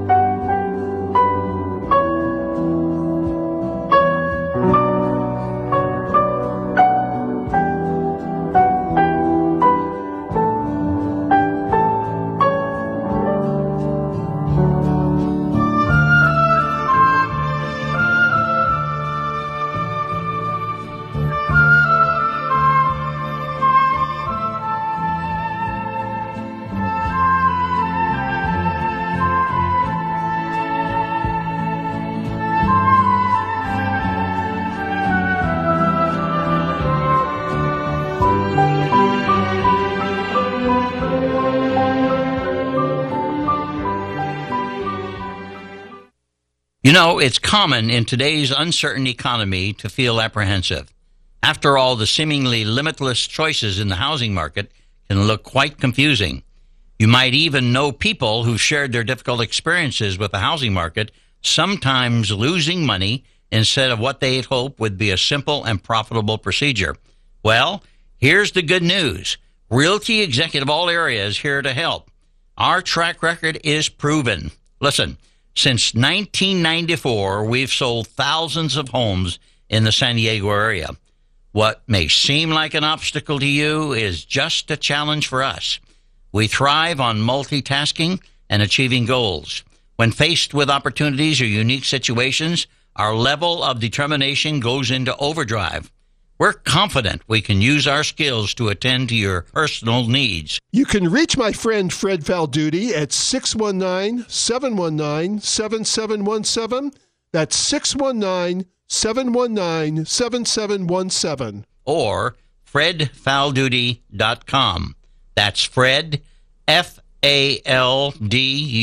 You know, it's common in today's uncertain economy to feel apprehensive. After all, the seemingly limitless choices in the housing market can look quite confusing. You might even know people who shared their difficult experiences with the housing market, sometimes losing money instead of what they had hoped would be a simple and profitable procedure. Well, here's the good news. Realty Executive All Area is here to help. Our track record is proven. Listen. Since nineteen ninety-four, we've sold thousands of homes in the San Diego area. What may seem like an obstacle to you is just a challenge for us. We thrive on multitasking and achieving goals. When faced with opportunities or unique situations, our level of determination goes into overdrive. We're confident we can use our skills to attend to your personal needs. You can reach my friend Fred Falduti at six one nine, seven one nine, seven seven one seven. That's six one nine, seven one nine, seven seven one seven. Or fred falduti dot com. That's Fred, F A L D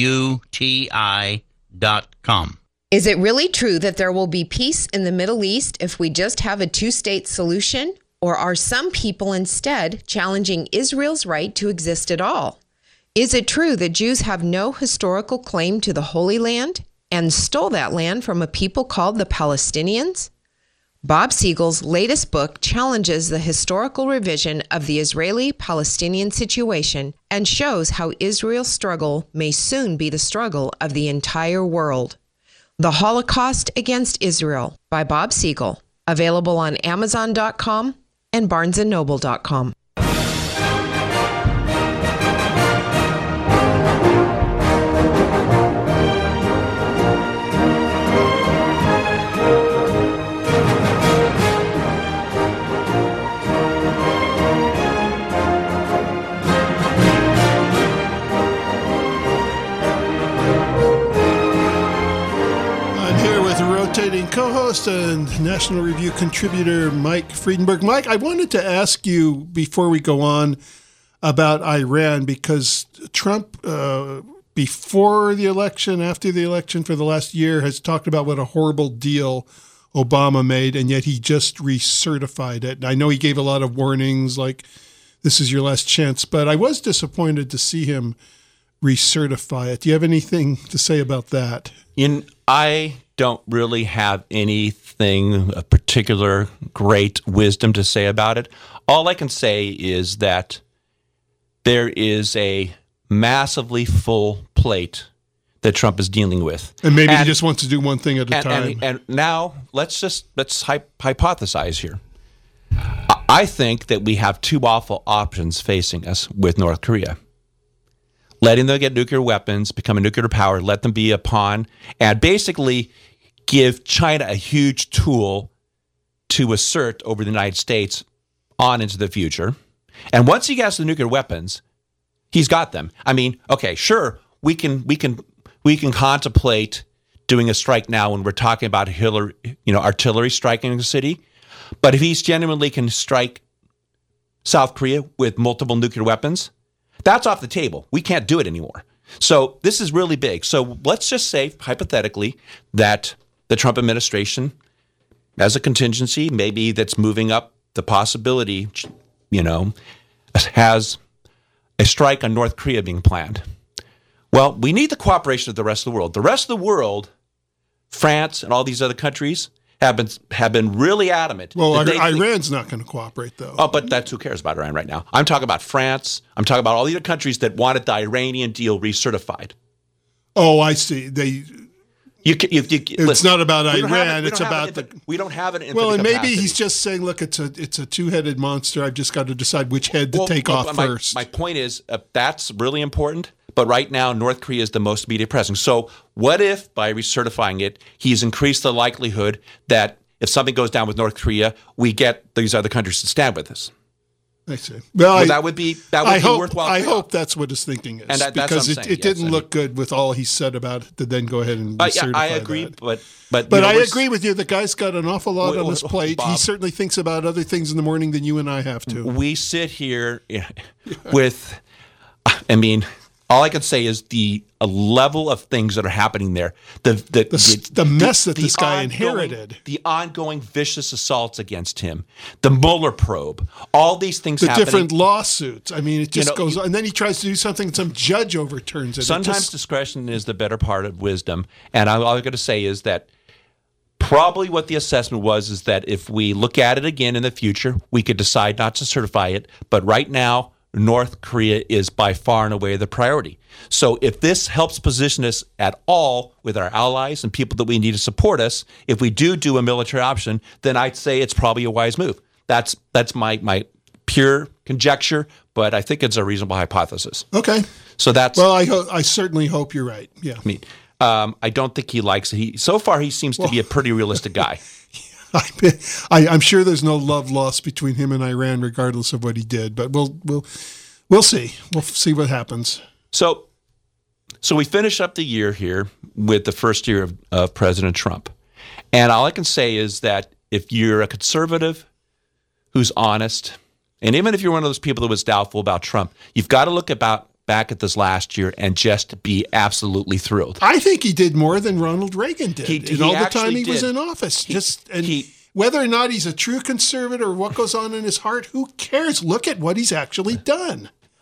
U T I dot com. Is it really true that there will be peace in the Middle East if we just have a two-state solution? Or are some people instead challenging Israel's right to exist at all? Is it true that Jews have no historical claim to the Holy Land and stole that land from a people called the Palestinians? Bob Siegel's latest book challenges the historical revision of the Israeli-Palestinian situation and shows how Israel's struggle may soon be the struggle of the entire world. The Holocaust Against Israel by Bob Siegel, available on Amazon dot com and Barnes and Noble dot com. Co-host and National Review contributor Mike Friedenberg. Mike, I wanted to ask you before we go on about Iran, because Trump, uh, before the election, after the election, for the last year, has talked about what a horrible deal Obama made, and yet he just recertified it. I know he gave a lot of warnings, like this is your last chance, but I was disappointed to see him recertify it. Do you have anything to say about that? In I. don't really have anything of particular great wisdom to say about it. All I can say is that there is a massively full plate that Trump is dealing with. And maybe and, he just wants to do one thing at a and, time. And, and now let's just let's hypothesize here. I think that we have two awful options facing us with North Korea. Letting them get nuclear weapons, become a nuclear power, let them be a pawn, and basically give China a huge tool to assert over the United States on into the future. And once he gets the nuclear weapons, he's got them. I mean, okay, sure, we can we can we can contemplate doing a strike now when we're talking about Hillary, you know, artillery striking the city. But if he's genuinely can strike South Korea with multiple nuclear weapons, that's off the table. We can't do it anymore. So this is really big. So let's just say, hypothetically, that the Trump administration, as a contingency, maybe that's moving up the possibility, you know, has a strike on North Korea being planned. Well, we need the cooperation of the rest of the world. The rest of the world, France and all these other countries, have been have been really adamant. Well, that I- they, Iran's not going to cooperate, though. Oh, but that's who cares about Iran right now. I'm talking about France. I'm talking about all the other countries that wanted the Iranian deal recertified. Oh, I see. They. You, you, you, it's listen, not about we don't have Iran. it- we It's don't have about it in the. We don't have it in Well, and maybe capacity. he's just saying, "Look, it's a it's a two-headed monster. I've just got to decide which head to Well, take well, off my, first." My point is uh, that's really important. But right now, North Korea is the most immediate pressing. So what if, by recertifying it, he's increased the likelihood that if something goes down with North Korea, we get these other countries to stand with us? I see. Well, Well, I, that would be that would I be hope worthwhile. I trade-off. hope that's what his thinking is, And that- that's because what it, I'm saying, it didn't yes, I look good with all he said about it to then go ahead and Uh, yeah, recertify I agree, that. but but But you know, I we're- agree with you. The guy's got an awful lot Well, on his well, plate. He Bob- certainly thinks about other things in the morning than you and I have to. We sit here with, I mean, all I can say is the a level of things that are happening there. The the, The, the mess that this guy ongoing- inherited. The ongoing vicious assaults against him. The Mueller probe. All these things The happening. different lawsuits. I mean, it just You know, goes you- on. And then he tries to do something and some judge overturns it. It Sometimes just- discretion is the better part of wisdom. And all I'm going to say is that probably what the assessment was is that if we look at it again in the future, we could decide not to certify it. But right now, North Korea is by far and away the priority. So if this helps position us at all with our allies and people that we need to support us, if we do do a military option, then I'd say it's probably a wise move. That's that's my my pure conjecture, but I think it's a reasonable hypothesis. Okay. So that's Well, I ho- I certainly hope you're right. Yeah. I mean, um, I don't think he likes it. He so far he seems to be a pretty realistic guy. I, I, I'm sure there's no love lost between him and Iran, regardless of what he did. But we'll we'll we'll see. We'll see what happens. So, so we finish up the year here with the first year of, of President Trump, and all I can say is that if you're a conservative who's honest, and even if you're one of those people that was doubtful about Trump, you've got to look about back at this last year and just be absolutely thrilled. I think he did more than Ronald Reagan did He- in he all the actually time he was did. in office. He- Just and he- whether or not he's a true conservative or what goes on in his heart, who cares? Look at what he's actually done.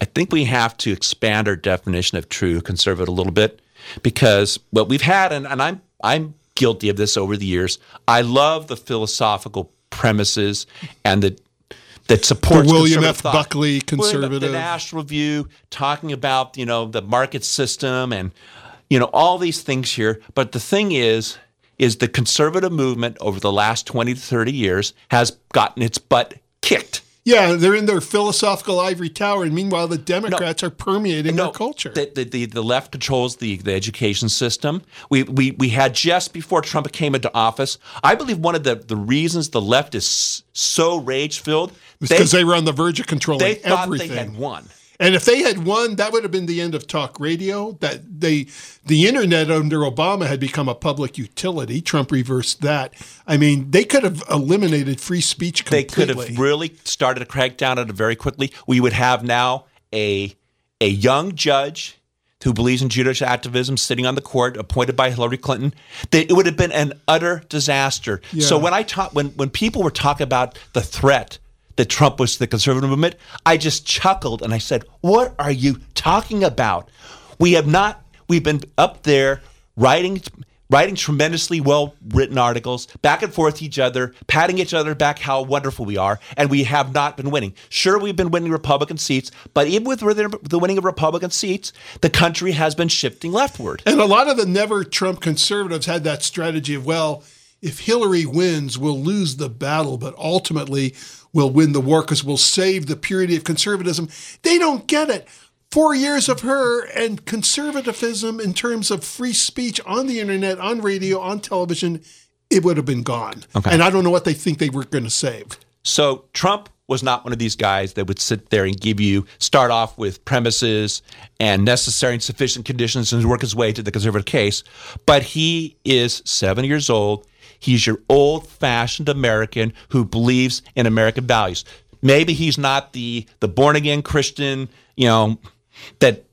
I think we have to expand our definition of true conservative a little bit, because what we've had, and, and I'm I'm guilty of this over the years, I love the philosophical premises and the that supports the William conservative F. thought. Buckley The, conservative. the National Review talking about, you know, the market system and, you know, all these things here. But the thing is, is the conservative movement over the last twenty to thirty years has gotten its butt kicked. Yeah, they're in their philosophical ivory tower, and meanwhile, the Democrats No, are permeating no, their culture. The, the, the, the left controls the, the education system. We, we we had just before Trump came into office, I believe one of the, the reasons the left is so rage-filled, because they, they were on the verge of controlling they thought everything. they had won. And if they had won, that would have been the end of talk radio. That they, the internet under Obama had become a public utility. Trump reversed that. I mean, they could have eliminated free speech completely. They could have really started to crack down on it very quickly. We would have now a a young judge who believes in judicial activism sitting on the court, appointed by Hillary Clinton. They, it would have been an utter disaster. Yeah. So when I talk, when when people were talking about the threat that Trump was to the conservative movement, I just chuckled and I said, "What are you talking about? We have not. We've been up there writing." Writing tremendously well-written articles, back and forth each other, patting each other back how wonderful we are, and we have not been winning. Sure, we've been winning Republican seats, but even with the winning of Republican seats, the country has been shifting leftward. And a lot of the never-Trump conservatives had that strategy of, well, if Hillary wins, we'll lose the battle, but ultimately we'll win the war because we'll save the purity of conservatism. They don't get it. Four years of her and conservatism in terms of free speech on the internet, on radio, on television, it would have been gone. Okay. And I don't know what they think they were going to save. So Trump was not one of these guys that would sit there and give you, start off with premises and necessary and sufficient conditions and work his way to the conservative case. But he is seventy years old. He's your old-fashioned American who believes in American values. Maybe he's not the the born-again Christian, you know, that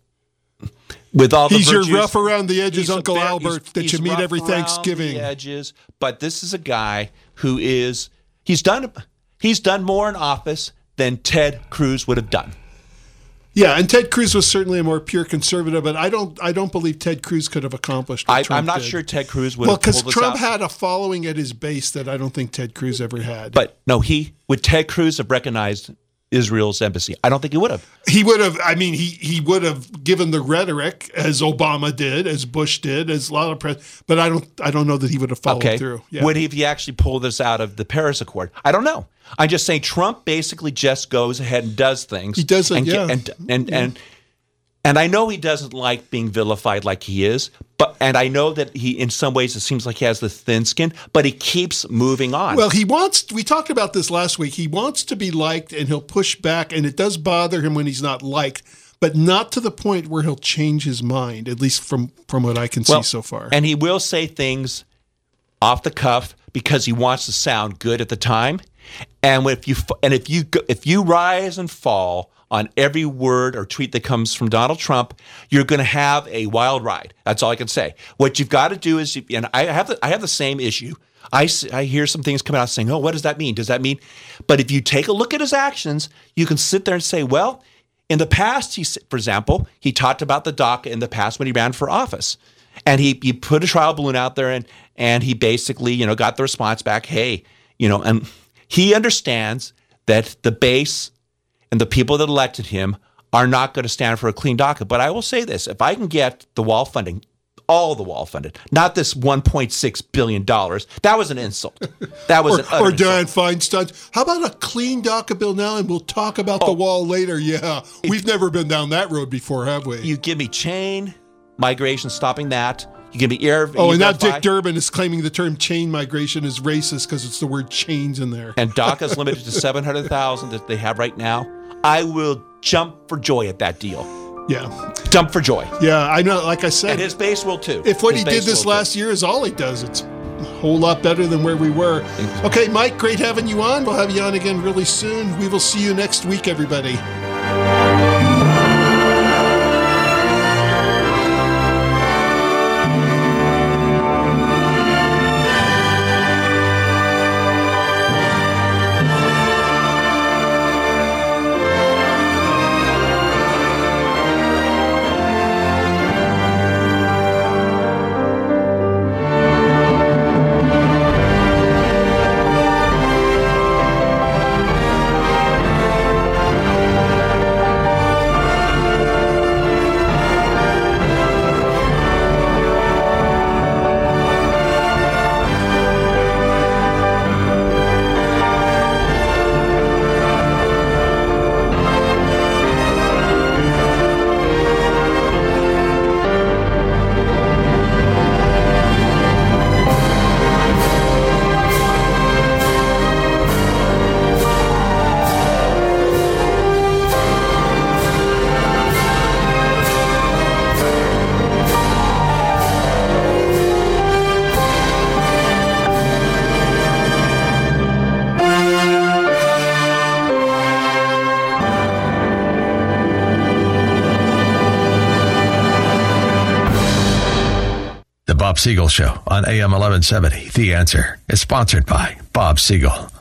with all the he's virtues, your rough around the edges he's Uncle very- Albert he's- that he's you meet rough every around Thanksgiving. the edges, but this is a guy who is he's done he's done more in office than Ted Cruz would have done. Yeah, and Ted Cruz was certainly a more pure conservative, but I don't I don't believe Ted Cruz could have accomplished what I, Trump I'm not did. sure Ted Cruz would Well, have pulled because this Trump out. had a following at his base that I don't think Ted Cruz ever had. But no, he would Ted Cruz have recognized Israel's embassy? I don't think he would have. He would have, I mean, he, he would have given the rhetoric as Obama did, as Bush did, as a lot of press, but I don't I don't know that he would have followed Okay. through. Yeah. Would he have he actually pulled this out of the Paris Accord? I don't know. I'm just saying Trump basically just goes ahead and does things. He does it, and, yeah. And and, and and I know he doesn't like being vilified like he is, but and I know that he, in some ways, it seems like he has the thin skin, but he keeps moving on. Well, he wants, we talked about this last week, he wants to be liked and he'll push back, and it does bother him when he's not liked, but not to the point where he'll change his mind, at least from, from what I can Well, see so far. And he will say things off the cuff because he wants to sound good at the time. And if you and if you go- if you rise and fall on every word or tweet that comes from Donald Trump, you're going to have a wild ride. That's all I can say. What you've got to do is, and I have the, I have the same issue. I, s- I hear some things coming out saying, "Oh, what does that mean? Does that mean?" But if you take a look at his actions, you can sit there and say, "Well, in the past, he, s- for example, he talked about the DACA in the past when he ran for office, and he he put a trial balloon out there, and and he basically, you know, got the response back, hey, you know, and he understands that the base and the people that elected him are not going to stand for a clean DACA. But I will say this, if I can get the wall funding, all the wall funded, not this one point six billion dollars, that was an insult. That was or an utter or insult. Dianne Feinstein, how about a clean DACA bill now, and we'll talk about Oh. the wall later? Yeah, we've never been down that road before, have we? You give me chain migration, stopping that. You give me air. Oh, and now E-Verify, Dick Durbin is claiming the term chain migration is racist because it's the word chains in there. And DACA is limited to seven hundred thousand that they have right now. I will jump for joy at that deal. Yeah. Jump for joy. Yeah, I know, like I said, And his base will too. if what His he did base this will, too. last year is all he does, it's a whole lot better than where we were. Okay, Mike, great having you on. We'll have you on again really soon. We will see you next week, everybody. Bob Siegel Show on A M eleven seventy. The Answer is sponsored by Bob Siegel.